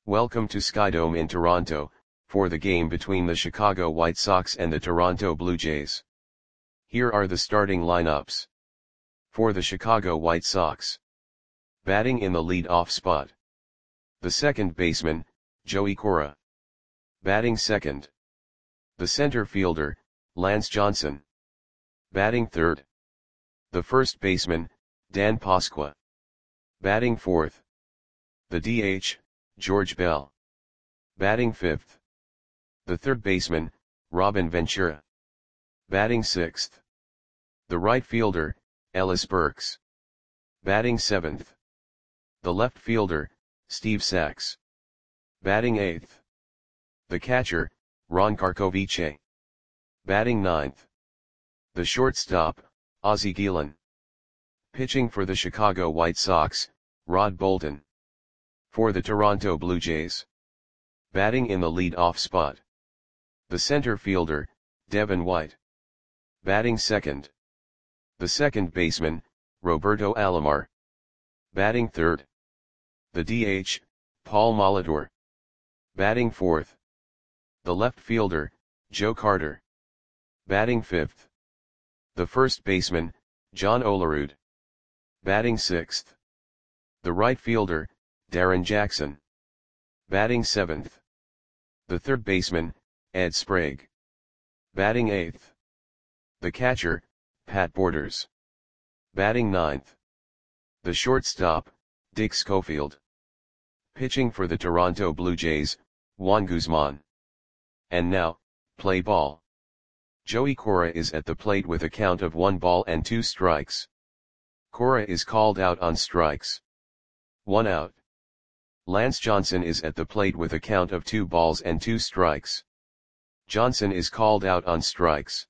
Welcome to Skydome in Toronto, for the game between the Chicago White Sox and the Toronto Blue Jays. Here are the starting lineups. For the Chicago White Sox. Batting in the lead-off spot. The second baseman, Joey Cora. Batting second. The center fielder, Lance Johnson. Batting third. The first baseman, Dan Pasqua. Batting fourth. The DH, George Bell. Batting fifth. The third baseman, Robin Ventura. Batting sixth. The right fielder, Ellis Burks. Batting seventh. The left fielder, Steve Sax. Batting eighth. The catcher, Ron Karkovice. Batting ninth. The shortstop, Ozzie Guillen. Pitching for the Chicago White Sox, Rod Bolton. For the Toronto Blue Jays. Batting in the lead-off spot. The center fielder, Devin White. Batting second. The second baseman, Roberto Alomar. Batting third. The DH, Paul Molitor. Batting fourth. The left fielder, Joe Carter. Batting fifth. The first baseman, John Olerud. Batting sixth. The right fielder, Darren Jackson. Batting seventh. The third baseman, Ed Sprague. Batting eighth. The catcher, Pat Borders. Batting ninth. The shortstop, Dick Schofield. Pitching for the Toronto Blue Jays, Juan Guzman. And now, play ball. Joey Cora is at the plate with a count of 1 ball and 2 strikes. Cora is called out on strikes. 1 out. Lance Johnson is at the plate with a count of 2 balls and 2 strikes. Johnson is called out on strikes.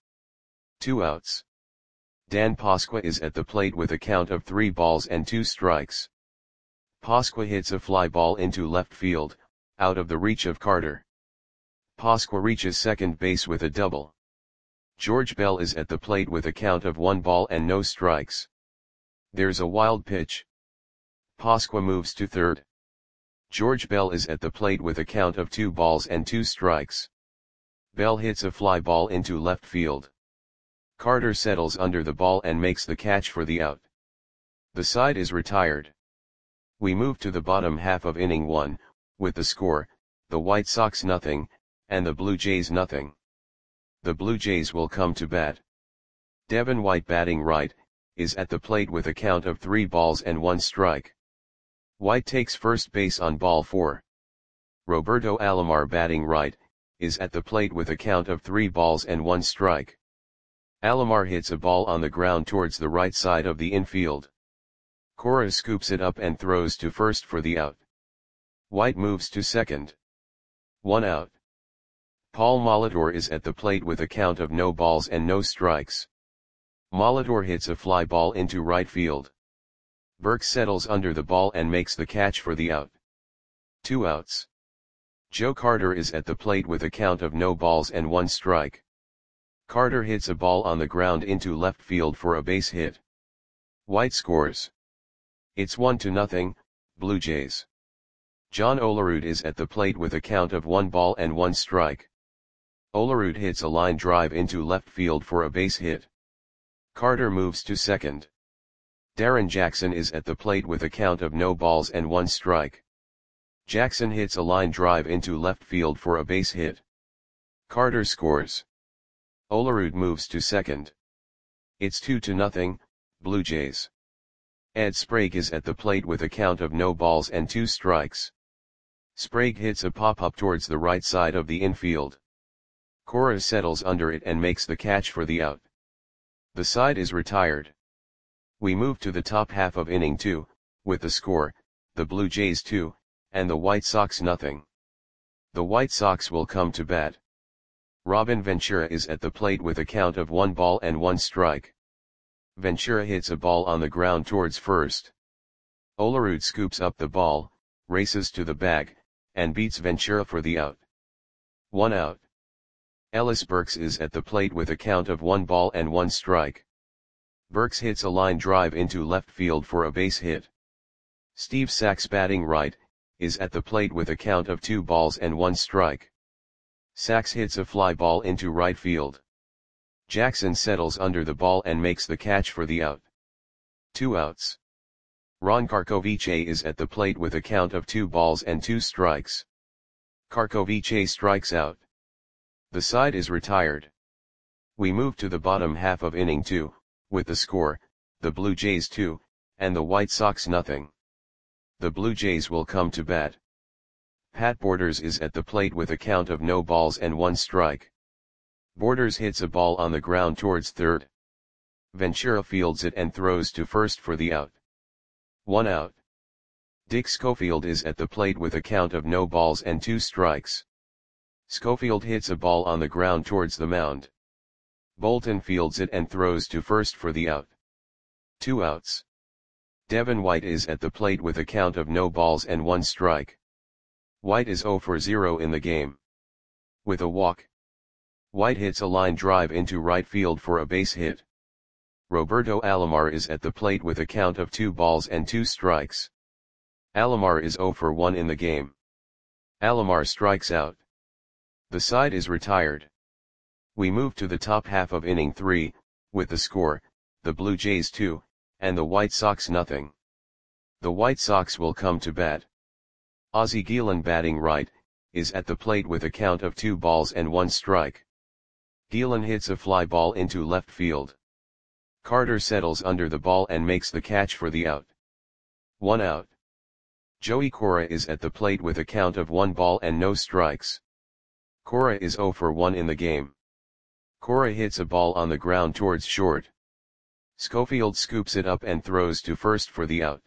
2 outs. Dan Pasqua is at the plate with a count of 3 balls and 2 strikes. Pasqua hits a fly ball into left field, out of the reach of Carter. Pasqua reaches second base with a double. George Bell is at the plate with a count of 1 ball and no strikes. There's a wild pitch. Pasqua moves to third. George Bell is at the plate with a count of 2 balls and 2 strikes. Bell hits a fly ball into left field. Carter settles under the ball and makes the catch for the out. The side is retired. We move to the bottom half of inning 1, with the score, the White Sox 0, and the Blue Jays 0. The Blue Jays will come to bat. Devin White batting right, is at the plate with a count of 3 balls and 1 strike. White takes first base on ball 4. Roberto Alomar batting right, is at the plate with a count of 3 balls and 1 strike. Alomar hits a ball on the ground towards the right side of the infield. Cora scoops it up and throws to first for the out. White moves to second. 1 out. Paul Molitor is at the plate with a count of no balls and no strikes. Molitor hits a fly ball into right field. Burks settles under the ball and makes the catch for the out. 2 outs. Joe Carter is at the plate with a count of no balls and 1 strike. Carter hits a ball on the ground into left field for a base hit. White scores. It's 1-0, Blue Jays. John Olerud is at the plate with a count of 1 ball and 1 strike. Olerud hits a line drive into left field for a base hit. Carter moves to second. Darren Jackson is at the plate with a count of no balls and 1 strike. Jackson hits a line drive into left field for a base hit. Carter scores. Olerud moves to second. It's 2-0, Blue Jays. Ed Sprague is at the plate with a count of no balls and 2 strikes. Sprague hits a pop-up towards the right side of the infield. Cora settles under it and makes the catch for the out. The side is retired. We move to the top half of inning 2, with the score, the Blue Jays 2, and the White Sox 0. The White Sox will come to bat. Robin Ventura is at the plate with a count of 1 ball and 1 strike. Ventura hits a ball on the ground towards first. Olerud scoops up the ball, races to the bag, and beats Ventura for the out. 1 out. Ellis Burks is at the plate with a count of 1 ball and 1 strike. Burks hits a line drive into left field for a base hit. Steve Sax batting right, is at the plate with a count of 2 balls and 1 strike. Sachs hits a fly ball into right field. Jackson settles under the ball and makes the catch for the out. 2 outs. Ron Karkovice is at the plate with a count of 2 balls and 2 strikes. Karkovice strikes out. The side is retired. We move to the bottom half of inning 2, with the score, the Blue Jays 2, and the White Sox nothing. The Blue Jays will come to bat. Pat Borders is at the plate with a count of no balls and 1 strike. Borders hits a ball on the ground towards third. Ventura fields it and throws to first for the out. 1 out. Dick Schofield is at the plate with a count of no balls and 2 strikes. Schofield hits a ball on the ground towards the mound. Bolton fields it and throws to first for the out. 2 outs. Devin White is at the plate with a count of no balls and 1 strike. White is 0 for 0 in the game. With a walk, White hits a line drive into right field for a base hit. Roberto Alomar is at the plate with a count of 2 balls and 2 strikes. Alomar is 0 for 1 in the game. Alomar strikes out. The side is retired. We move to the top half of inning 3, with the score, the Blue Jays 2, and the White Sox nothing. The White Sox will come to bat. Ozzie Guillen batting right, is at the plate with a count of 2 balls and 1 strike. Guillen hits a fly ball into left field. Carter settles under the ball and makes the catch for the out. 1 out. Joey Cora is at the plate with a count of 1 ball and no strikes. Cora is 0 for 1 in the game. Cora hits a ball on the ground towards short. Schofield scoops it up and throws to first for the out.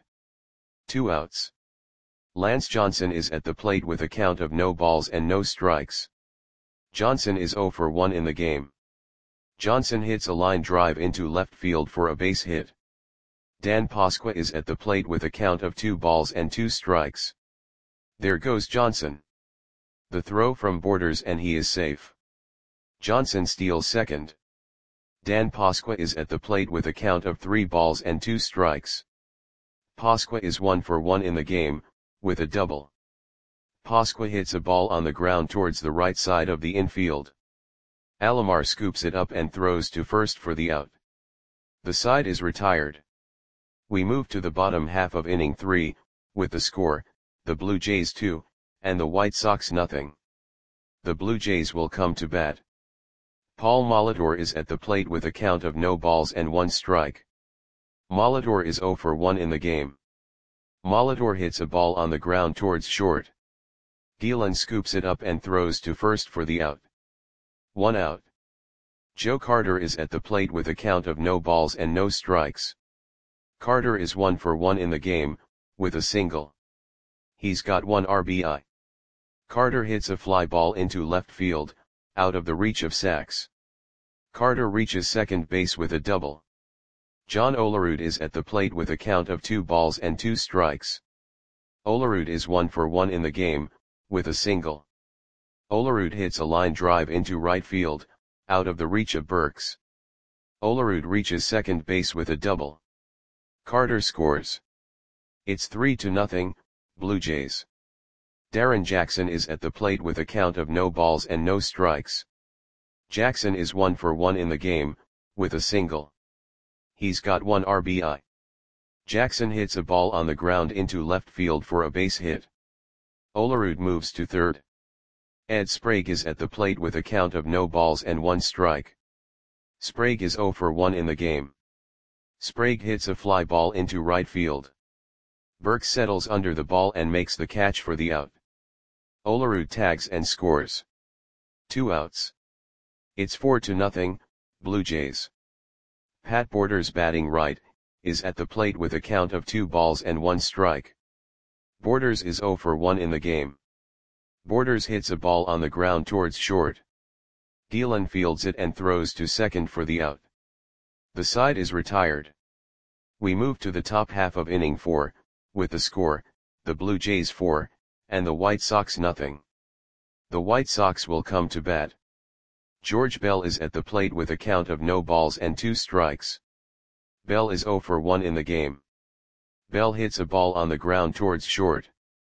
2 outs. Lance Johnson is at the plate with a count of no balls and no strikes. Johnson is 0 for 1 in the game. Johnson hits a line drive into left field for a base hit. Dan Pasqua is at the plate with a count of 2 balls and 2 strikes. There goes Johnson. The throw from Borders and he is safe. Johnson steals second. Dan Pasqua is at the plate with a count of 3 balls and 2 strikes. Pasqua is 1 for 1 in the game, with a double. Pasqua hits a ball on the ground towards the right side of the infield. Alomar scoops it up and throws to first for the out. The side is retired. We move to the bottom half of inning 3, with the score, the Blue Jays 2, and the White Sox nothing. The Blue Jays will come to bat. Paul Molitor is at the plate with a count of no balls and 1 strike. Molitor is 0 for 1 in the game. Molitor hits a ball on the ground towards short. Guillen scoops it up and throws to first for the out. 1 out. Joe Carter is at the plate with a count of no balls and no strikes. Carter is 1 for 1 in the game, with a single. He's got 1 RBI. Carter hits a fly ball into left field, out of the reach of Sachs. Carter reaches second base with a double. John Olerud is at the plate with a count of 2 balls and 2 strikes. Olerud is 1 for 1 in the game, with a single. Olerud hits a line drive into right field, out of the reach of Burks. Olerud reaches second base with a double. Carter scores. It's 3-0, Blue Jays. Darren Jackson is at the plate with a count of no balls and no strikes. Jackson is 1 for 1 in the game, with a single. He's got 1 RBI. Jackson hits a ball on the ground into left field for a base hit. Olerud moves to third. Ed Sprague is at the plate with a count of no balls and 1 strike. Sprague is 0 for 1 in the game. Sprague hits a fly ball into right field. Burke settles under the ball and makes the catch for the out. Olerud tags and scores. 2 outs. It's 4-0, Blue Jays. Pat Borders batting right, is at the plate with a count of 2 balls and 1 strike. Borders is 0 for 1 in the game. Borders hits a ball on the ground towards short. Guillen fields it and throws to second for the out. The side is retired. We move to the top half of inning 4, with the score, the Blue Jays 4, and the White Sox nothing. The White Sox will come to bat. George Bell is at the plate with a count of no balls and 2 strikes. Bell is 0 for 1 in the game. Bell hits a ball on the ground towards short.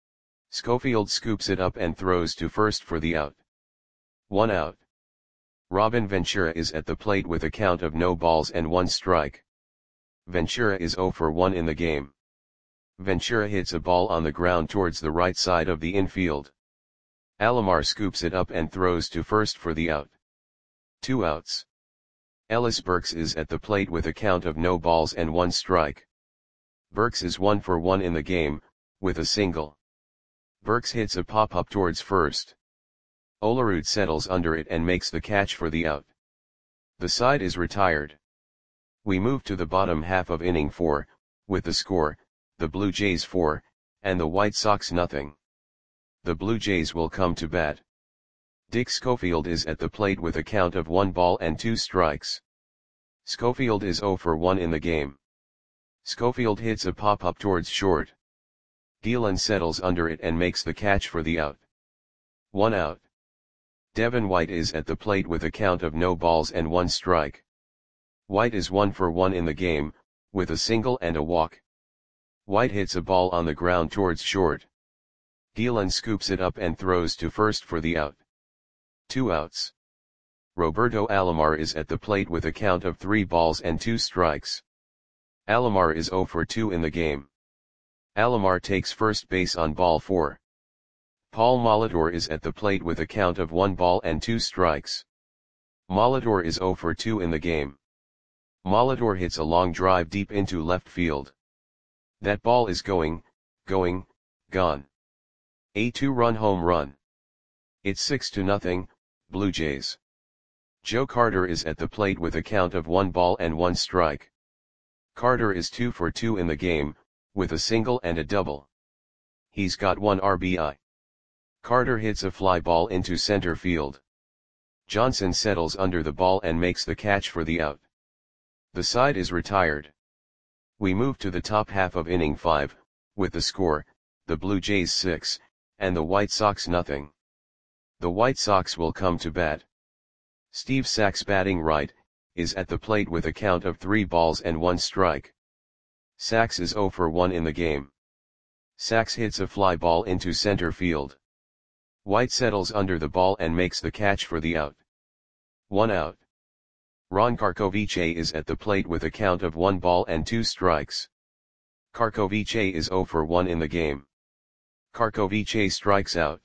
Schofield scoops it up and throws to first for the out. 1 out. Robin Ventura is at the plate with a count of no balls and 1 strike. Ventura is 0 for 1 in the game. Ventura hits a ball on the ground towards the right side of the infield. Alomar scoops it up and throws to first for the out. 2 outs. Ellis Burks is at the plate with a count of no balls and 1 strike. Burks is 1 for 1 in the game, with a single. Burks hits a pop-up towards first. Olerud settles under it and makes the catch for the out. The side is retired. We move to the bottom half of inning 4, with the score, the Blue Jays 4, and the White Sox nothing. The Blue Jays will come to bat. Dick Schofield is at the plate with a count of 1 ball and 2 strikes. Schofield is 0 for 1 in the game. Schofield hits a pop-up towards short. Gielan settles under it and makes the catch for the out. 1 out. Devin White is at the plate with a count of no balls and 1 strike. White is 1 for 1 in the game, with a single and a walk. White hits a ball on the ground towards short. Gielan scoops it up and throws to first for the out. 2 outs. Roberto Alomar is at the plate with a count of 3 balls and 2 strikes. Alomar is 0 for 2 in the game. Alomar takes first base on ball 4. Paul Molitor is at the plate with a count of 1 ball and 2 strikes. Molitor is 0 for 2 in the game. Molitor hits a long drive deep into left field. That ball is gone. A 2-run home run. It's 6-0, Blue Jays. Joe Carter is at the plate with a count of 1 ball and 1 strike. Carter is 2 for 2 in the game, with a single and a double. He's got 1 RBI. Carter hits a fly ball into center field. Johnson settles under the ball and makes the catch for the out. The side is retired. We move to the top half of inning 5, with the score, the Blue Jays 6, and the White Sox nothing. The White Sox will come to bat. Steve Sax, batting right, is at the plate with a count of 3 balls and 1 strike. Sax is 0 for 1 in the game. Sax hits a fly ball into center field. White settles under the ball and makes the catch for the out. 1 out. Ron Karkovice is at the plate with a count of 1 ball and 2 strikes. Karkovice is 0 for 1 in the game. Karkovice strikes out.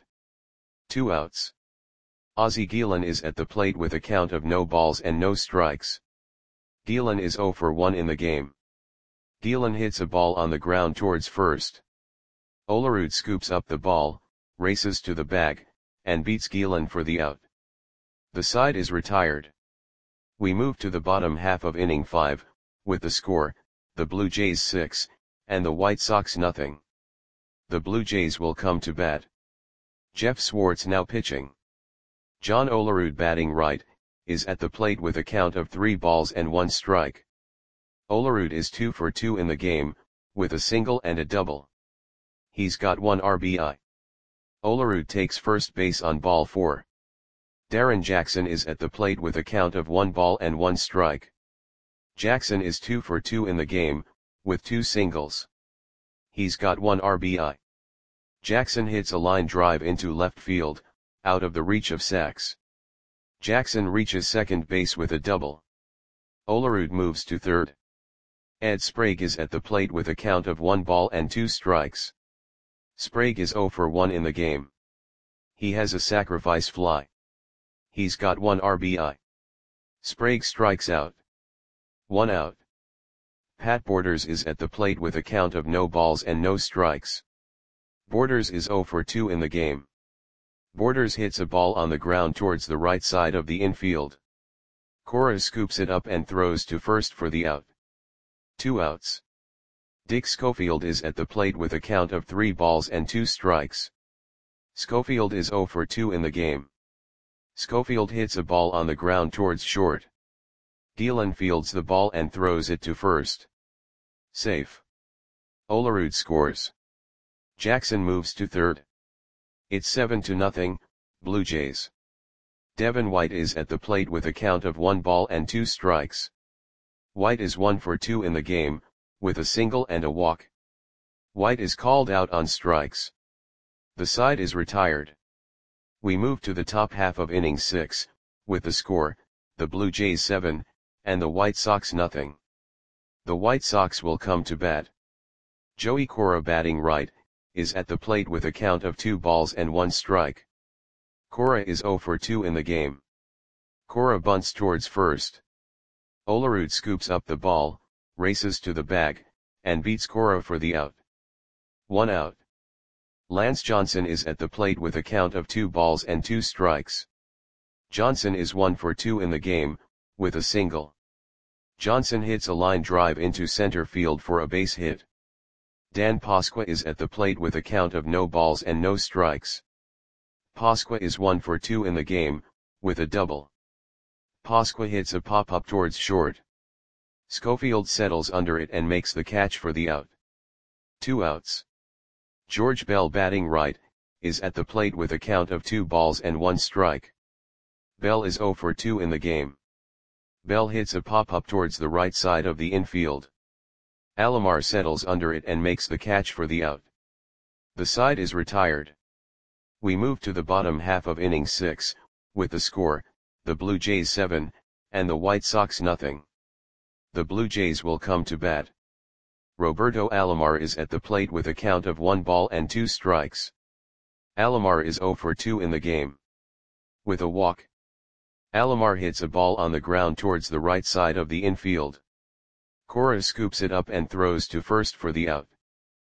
2 outs. Ozzie Gielan is at the plate with a count of no balls and no strikes. Gielan is 0 for 1 in the game. Gielan hits a ball on the ground towards first. Olerud scoops up the ball, races to the bag, and beats Gielan for the out. The side is retired. We move to the bottom half of inning 5, with the score, the Blue Jays 6, and the White Sox nothing. The Blue Jays will come to bat. Jeff Swartz now pitching. John Olerud, batting right, is at the plate with a count of 3 balls and 1 strike. Olerud is 2 for 2 in the game, with a single and a double. He's got 1 RBI. Olerud takes first base on ball 4. Darren Jackson is at the plate with a count of 1 ball and 1 strike. Jackson is 2 for 2 in the game, with 2 singles. He's got 1 RBI. Jackson hits a line drive into left field, out of the reach of Sax. Jackson reaches second base with a double. Olerud moves to third. Ed Sprague is at the plate with a count of 1 ball and 2 strikes. Sprague is 0 for 1 in the game. He has a sacrifice fly. He's got 1 RBI. Sprague strikes out. 1 out. Pat Borders is at the plate with a count of no balls and no strikes. Borders is 0 for 2 in the game. Borders hits a ball on the ground towards the right side of the infield. Cora scoops it up and throws to first for the out. 2 outs. Dick Schofield is at the plate with a count of 3 balls and 2 strikes. Schofield is 0 for 2 in the game. Schofield hits a ball on the ground towards short. Gielan fields the ball and throws it to first. Safe. Olerud scores. Jackson moves to third. It's 7-0, Blue Jays. Devin White is at the plate with a count of 1 ball and 2 strikes. White is 1 for 2 in the game, with a single and a walk. White is called out on strikes. The side is retired. We move to the top half of inning 6, with the score, the Blue Jays 7, and the White Sox nothing. The White Sox will come to bat. Joey Cora, batting right, is at the plate with a count of 2 balls and 1 strike. Cora is 0 for 2 in the game. Cora bunts towards first. Olerud scoops up the ball, races to the bag, and beats Cora for the out. 1 out. Lance Johnson is at the plate with a count of 2 balls and 2 strikes. Johnson is 1 for 2 in the game, with a single. Johnson hits a line drive into center field for a base hit. Dan Pasqua is at the plate with a count of no balls and no strikes. Pasqua is 1 for 2 in the game, with a double. Pasqua hits a pop-up towards short. Schofield settles under it and makes the catch for the out. 2 outs. George Bell, batting right, is at the plate with a count of 2 balls and 1 strike. Bell is 0 for 2 in the game. Bell hits a pop-up towards the right side of the infield. Alomar settles under it and makes the catch for the out. The side is retired. We move to the bottom half of inning 6, with the score, the Blue Jays 7, and the White Sox nothing. The Blue Jays will come to bat. Roberto Alomar is at the plate with a count of 1 ball and 2 strikes. Alomar is 0 for 2 in the game. With a walk, Alomar hits a ball on the ground towards the right side of the infield. Cora scoops it up and throws to first for the out.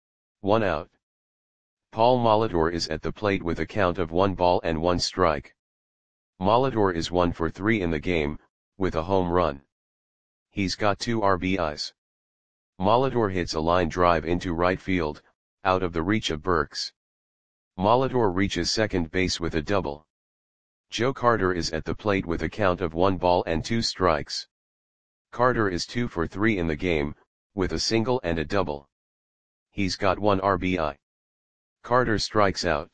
1 out. Paul Molitor is at the plate with a count of 1 ball and 1 strike. Molitor is 1 for 3 in the game, with a home run. He's got 2 RBIs. Molitor hits a line drive into right field, out of the reach of Burks. Molitor reaches second base with a double. Joe Carter is at the plate with a count of 1 ball and 2 strikes. Carter is 2 for 3 in the game, with a single and a double. He's got 1 RBI. Carter strikes out.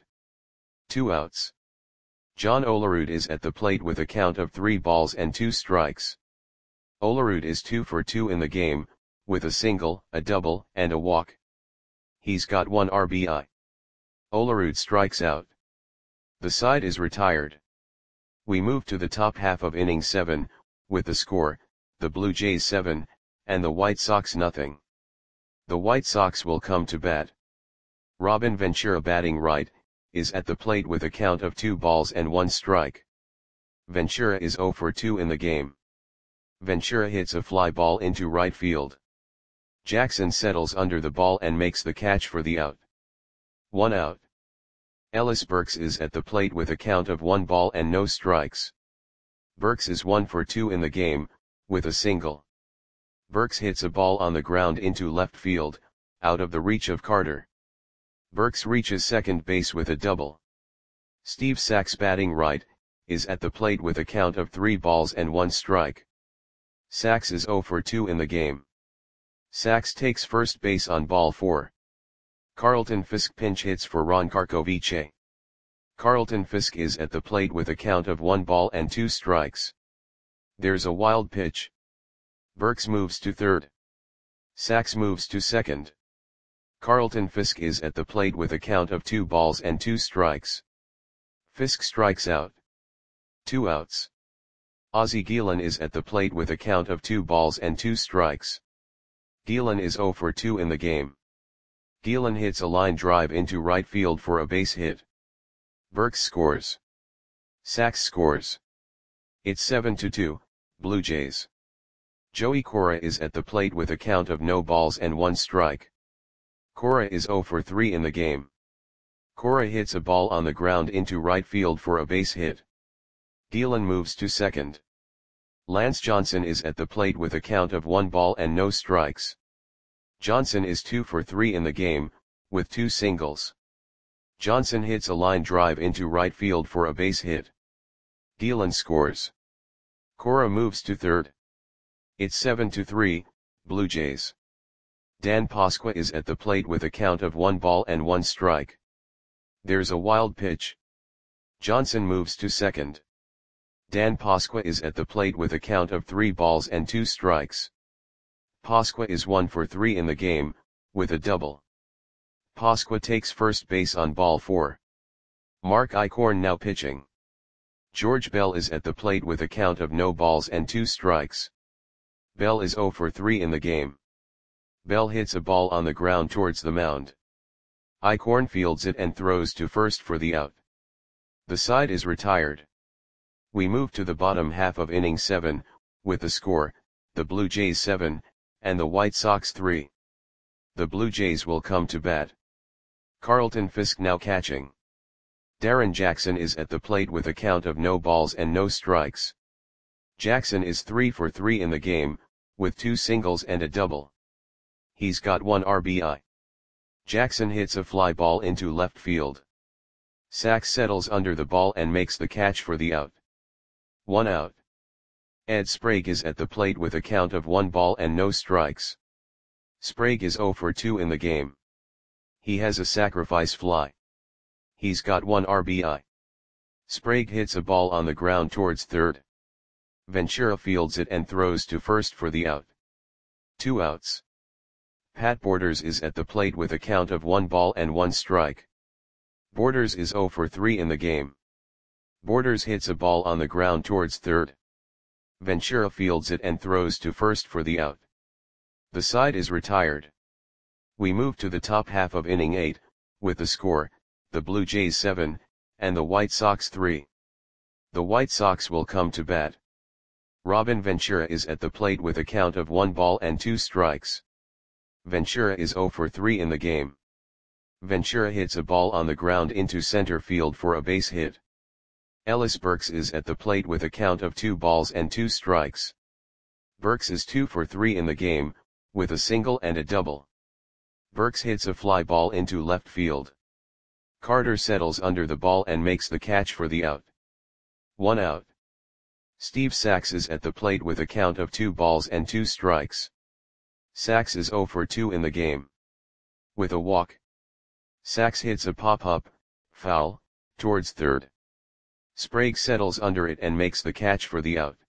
2 outs. John Olerud is at the plate with a count of 3 balls and 2 strikes. Olerud is 2 for 2 in the game, with a single, a double, and a walk. He's got 1 RBI. Olerud strikes out. The side is retired. We move to the top half of inning 7, with the score, the Blue Jays 7, and the White Sox nothing. The White Sox will come to bat. Robin Ventura, batting right, is at the plate with a count of 2 balls and 1 strike. Ventura is 0 for 2 in the game. Ventura hits a fly ball into right field. Jackson settles under the ball and makes the catch for the out. 1 out. Ellis Burks is at the plate with a count of 1 ball and no strikes. Burks is 1 for 2 in the game, with a single. Burks hits a ball on the ground into left field, out of the reach of Carter. Burks reaches second base with a double. Steve Sax, batting right, is at the plate with a count of 3 balls and 1 strike. Sax is 0 for 2 in the game. Sax takes first base on ball 4. Carlton Fisk pinch hits for Ron Karkovice. Carlton Fisk is at the plate with a count of 1 ball and 2 strikes. There's a wild pitch. Burks moves to third. Sax moves to second. Carlton Fisk is at the plate with a count of 2 balls and 2 strikes. Fisk strikes out. 2 outs. Ozzie Guillen is at the plate with a count of 2 balls and 2 strikes. Guillen is 0 for 2 in the game. Guillen hits a line drive into right field for a base hit. Burks scores. Sax scores. It's 7-2, Blue Jays. Joey Cora is at the plate with a count of no balls and 1 strike. Cora is 0 for 3 in the game. Cora hits a ball on the ground into right field for a base hit. Guillen moves to second. Lance Johnson is at the plate with a count of 1 ball and no strikes. Johnson is 2 for 3 in the game, with 2 singles. Johnson hits a line drive into right field for a base hit. Guillen scores. Cora moves to third. It's 7-3, Blue Jays. Dan Pasqua is at the plate with a count of 1 ball and 1 strike. There's a wild pitch. Johnson moves to second. Dan Pasqua is at the plate with a count of 3 balls and 2 strikes. Pasqua is 1 for 3 in the game, with a double. Pasqua takes first base on ball 4. Mark Eichhorn now pitching. George Bell is at the plate with a count of no balls and 2 strikes. Bell is 0 for 3 in the game. Bell hits a ball on the ground towards the mound. Eichhorn fields it and throws to first for the out. The side is retired. We move to the bottom half of inning 7, with the score, the Blue Jays 7, and the White Sox 3. The Blue Jays will come to bat. Carlton Fisk now catching. Darren Jackson is at the plate with a count of no balls and no strikes. Jackson is 3 for 3 in the game, with 2 singles and a double. He's got 1 RBI. Jackson hits a fly ball into left field. Sachs settles under the ball and makes the catch for the out. 1 out. Ed Sprague is at the plate with a count of 1 ball and no strikes. Sprague is 0 for 2 in the game. He has a sacrifice fly. He's got 1 RBI. Sprague hits a ball on the ground towards third. Ventura fields it and throws to first for the out. 2 outs. Pat Borders is at the plate with a count of 1 ball and 1 strike. Borders is 0 for 3 in the game. Borders hits a ball on the ground towards third. Ventura fields it and throws to first for the out. The side is retired. We move to the top half of inning 8, with the score, the Blue Jays 7, and the White Sox 3. The White Sox will come to bat. Robin Ventura is at the plate with a count of 1 ball and 2 strikes. Ventura is 0 for 3 in the game. Ventura hits a ball on the ground into center field for a base hit. Ellis Burks is at the plate with a count of 2 balls and 2 strikes. Burks is 2 for 3 in the game, with a single and a double. Burks hits a fly ball into left field. Carter settles under the ball and makes the catch for the out. 1 out. Steve Sachs is at the plate with a count of 2 balls and 2 strikes. Sachs is 0 for 2 in the game. With a walk. Sachs hits a pop-up, foul, towards third. Sprague settles under it and makes the catch for the out.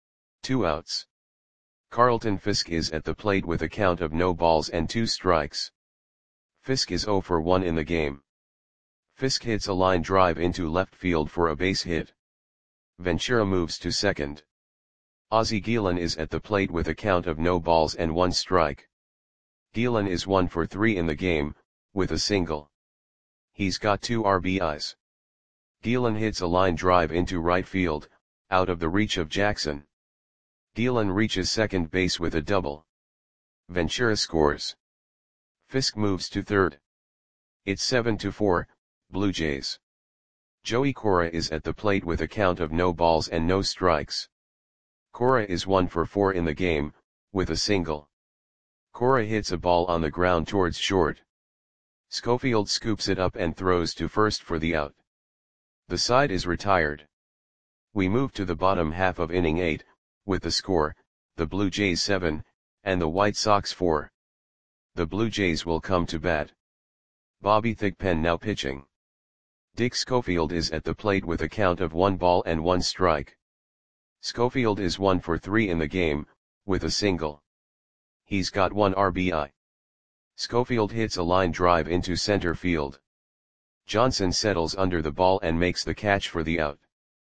2 outs. Carlton Fisk is at the plate with a count of no balls and 2 strikes. Fisk is 0 for 1 in the game. Fisk hits a line drive into left field for a base hit. Ventura moves to second. Ozzie Guillen is at the plate with a count of no balls and 1 strike. Guillen is 1 for 3 in the game, with a single. He's got 2 RBIs. Guillen hits a line drive into right field, out of the reach of Jackson. Guillen reaches second base with a double. Ventura scores. Fisk moves to third. It's 7-4, Blue Jays. Joey Cora is at the plate with a count of no balls and no strikes. Cora is 1 for 4 in the game, with a single. Cora hits a ball on the ground towards short. Schofield scoops it up and throws to first for the out. The side is retired. We move to the bottom half of inning 8, with the score, the Blue Jays 7, and the White Sox 4. The Blue Jays will come to bat. Bobby Thigpen now pitching. Dick Schofield is at the plate with a count of 1 ball and 1 strike. Schofield is 1 for 3 in the game, with a single. He's got 1 RBI. Schofield hits a line drive into center field. Johnson settles under the ball and makes the catch for the out.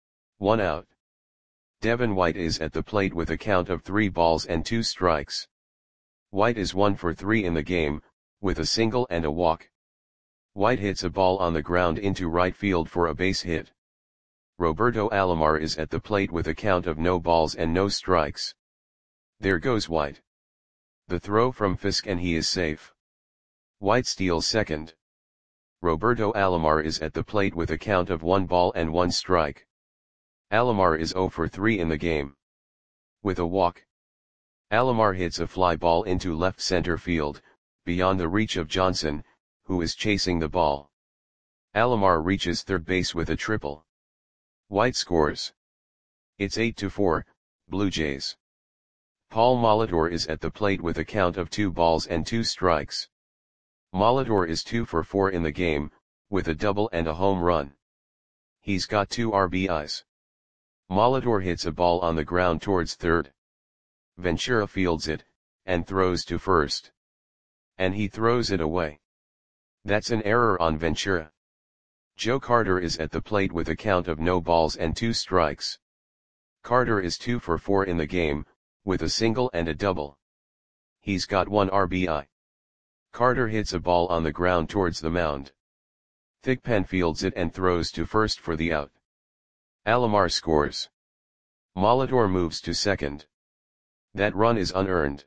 1 out. Devin White is at the plate with a count of 3 balls and 2 strikes. White is 1 for 3 in the game, with a single and a walk. White hits a ball on the ground into right field for a base hit. Roberto Alomar is at the plate with a count of no balls and no strikes. There goes White. The throw from Fisk and he is safe. White steals second. Roberto Alomar is at the plate with a count of 1 ball and 1 strike. Alomar is 0 for 3 in the game. With a walk. Alomar hits a fly ball into left center field, beyond the reach of Johnson, who is chasing the ball. Alomar reaches third base with a triple. White scores. It's 8-4, Blue Jays. Paul Molitor is at the plate with a count of 2 balls and 2 strikes. Molitor is 2 for 4 in the game, with a double and a home run. He's got 2 RBIs. Molitor hits a ball on the ground towards third. Ventura fields it, and throws to first. And he throws it away. That's an error on Ventura. Joe Carter is at the plate with a count of no balls and 2 strikes. Carter is 2 for 4 in the game, with a single and a double. He's got 1 RBI. Carter hits a ball on the ground towards the mound. Thigpen fields it and throws to first for the out. Alomar scores. Molitor moves to second. That run is unearned.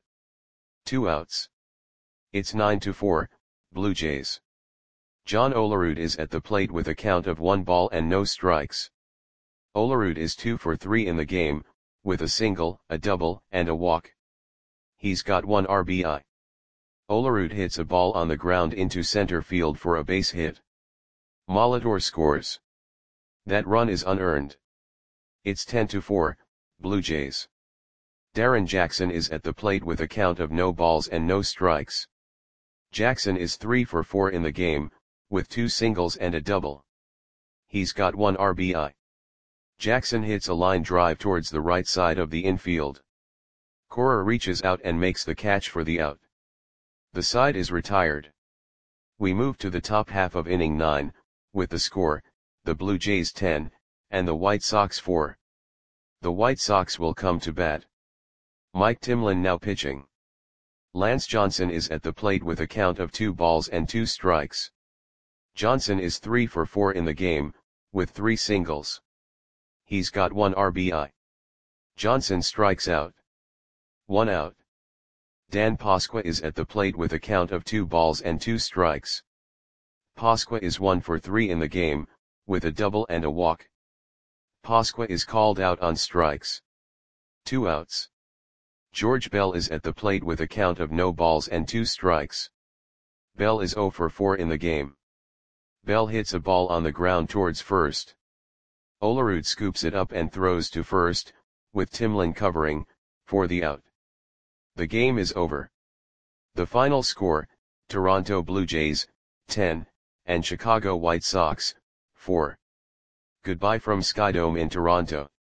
2 outs. It's 9-4, Blue Jays. John Olerud is at the plate with a count of 1 ball and no strikes. Olerud is 2 for 3 in the game, with a single, a double, and a walk. He's got 1 RBI. Olerud hits a ball on the ground into center field for a base hit. Molitor scores. That run is unearned. It's 10-4, Blue Jays. Darren Jackson is at the plate with a count of no balls and no strikes. Jackson is 3 for 4 in the game, with 2 singles and a double. He's got 1 RBI. Jackson hits a line drive towards the right side of the infield. Cora reaches out and makes the catch for the out. The side is retired. We move to the top half of inning 9, with the score, the Blue Jays 10, and the White Sox 4. The White Sox will come to bat. Mike Timlin now pitching. Lance Johnson is at the plate with a count of 2 balls and 2 strikes. Johnson is 3 for 4 in the game, with 3 singles. He's got 1 RBI. Johnson strikes out. 1 out. Dan Pasqua is at the plate with a count of 2 balls and 2 strikes. Pasqua is 1 for 3 in the game, with a double and a walk. Pasqua is called out on strikes. 2 outs. George Bell is at the plate with a count of no balls and 2 strikes. Bell is 0 for 4 in the game. Bell hits a ball on the ground towards first. Olerud scoops it up and throws to first, with Timlin covering, for the out. The game is over. The final score, Toronto Blue Jays, 10, and Chicago White Sox, 4. Goodbye from Skydome in Toronto.